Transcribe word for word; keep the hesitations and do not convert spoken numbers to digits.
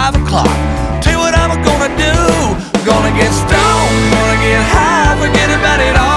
five o'clock. Tell you what I'm gonna do. Gonna get stoned, gonna get high, forget about it all.